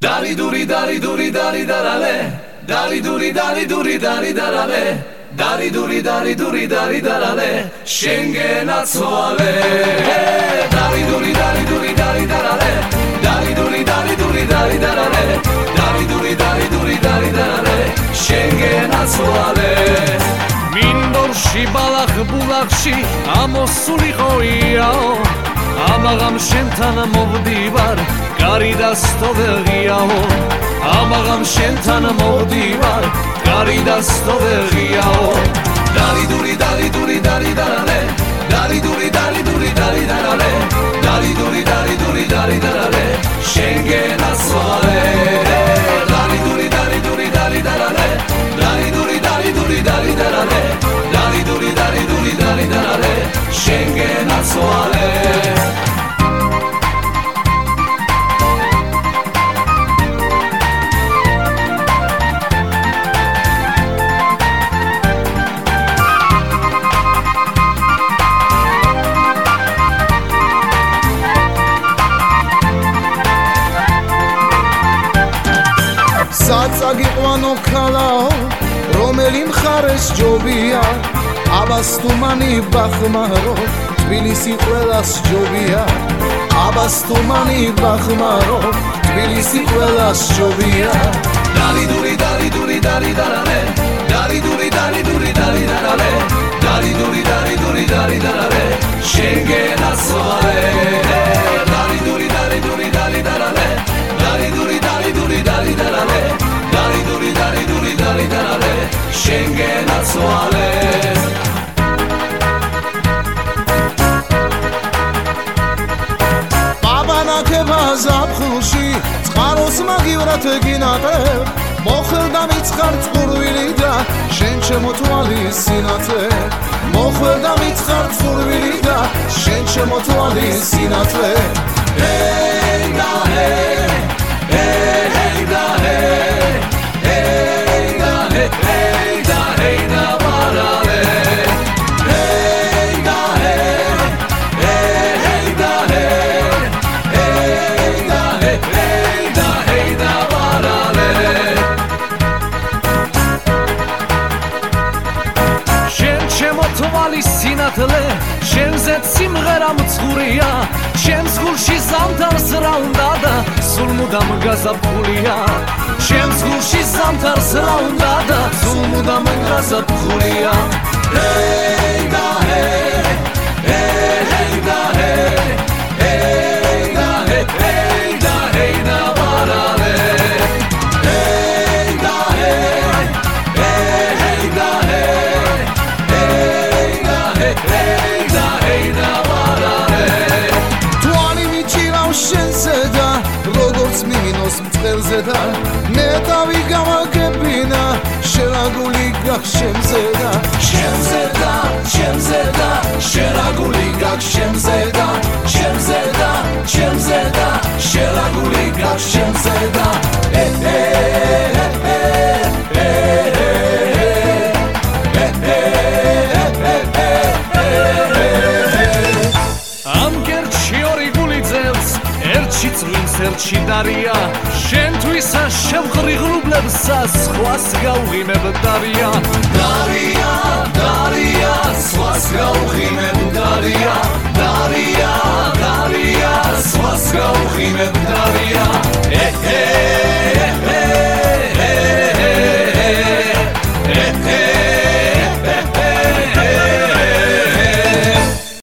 Dari duri dari duri dari darale, dari duri dari duri dari darale, dari duri dari duri dari darale, Schengen atzoale. Dari duri dari duri dari darale, dari duri dari duri dari darale, dari duri dari duri dari darale, Schengen atzoale. მინდორში ბალახ ბულახში ამოსულიყოიაო ამაღამ შენთან მოვდივარ კარი და სტოვერღიაო ამაღამ შენთან მოვდივარ კარი და სტოვერღიაო დარი დური დარი დური დარი დარალე დარი დური დარი დური დარი დარალე დარი დური დარი დური დარი დარალე შენგენ ასვალე დარი დური დარი დური დარი დარალე დარი დური დარი დური დარი დარალე დარი დური დარი დური დარი დარალე შენგენ ასვალე საწაგიყვანო ქალაო რომელი მხარეს ჯობია აბასთუმანი ბახმარო თბილისი ყველას ჯობია აბასთუმანი ბახმარო თბილისი ყველას ჯობია Dari duri dari duri dari darale Dari duri dari duri dari darale Dari duri dari duri dari darale Schengen atzoale Dari duri dari duri dari darale Dari duri dari duri dari darale Dari duri dari duri dari darale Schengen atzoale ბაბანაკება ზაფხულში წყაროს მაგივრად გინატებ მოხელდა მიცხარ წყურვილი და შენ შემოთვალი სინათლე მოხელდა მიცხარ წყურვილი და შენ შემოთვალი სინათლე Hey da hey hey da hey hey da hey hey da hey da barale Hey da hey hey da hey hey da hey da barale შენ შემოთვალი სინათლე შენზე სიმღერა მცურია შენს გულში ზამთარს რა უნდა და სულ მუდამ გაზაფხულია შენს გულში ზამთარს რა უნდა და სულ მუდამ გაზაფხულია Hey da hey hey da hey hey da hey da hey da barale Hey da hey hey da hey hey da hey da barale თვალი მიჩილავს შენზე და როგორც მინოს მწყერზე და მე დავი გამაგებინა შენაგული გახშემზე და შენზე და შენაგული გახშემზე და შენზე და შენაგული გახშემზე და ამ გერჩი ორი გული ძევს ერთში წვიმს ერთში დარია შენთვის შევღრიღლუბლებსა სხვას გავღიმებ დარია დარია დარია სხვას გავღიმებ დარია დარია დარია სხვას გავღიმებ დარია